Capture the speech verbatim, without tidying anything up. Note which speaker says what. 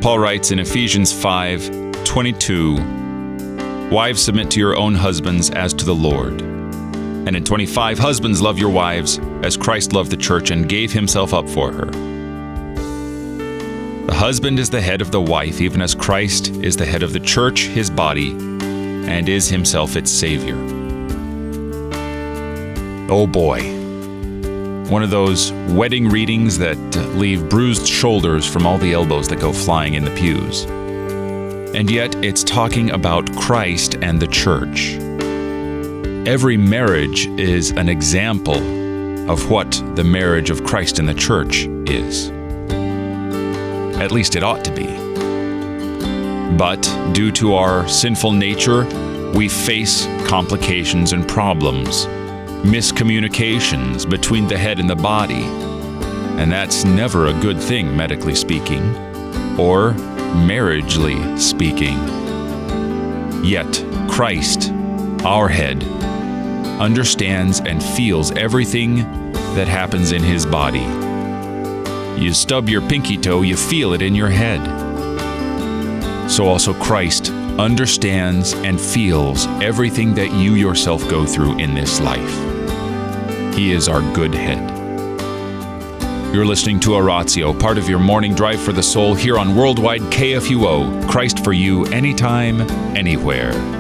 Speaker 1: Paul writes in Ephesians five twenty-two, "Wives, submit to your own husbands as to the Lord." And in twenty-five, "Husbands, love your wives as Christ loved the church and gave himself up for her." The husband is the head of the wife, even as Christ is the head of the church, his body, and is himself its Savior. Oh boy. One of those wedding readings that leave bruised shoulders from all the elbows that go flying in the pews. And yet, it's talking about Christ and the church. Every marriage is an example of what the marriage of Christ and the church is. At least it ought to be. But due to our sinful nature, we face complications and problems, miscommunications between the head and the body. And that's never a good thing, medically speaking, or marriagely speaking. Yet, Christ, our head, understands and feels everything that happens in his body. You stub your pinky toe, you feel it in your head. So also Christ understands and feels everything that you yourself go through in this life. He is our good head. You're listening to Oratio, part of your morning drive for the soul here on Worldwide K F U O. Christ for you, anytime, anywhere.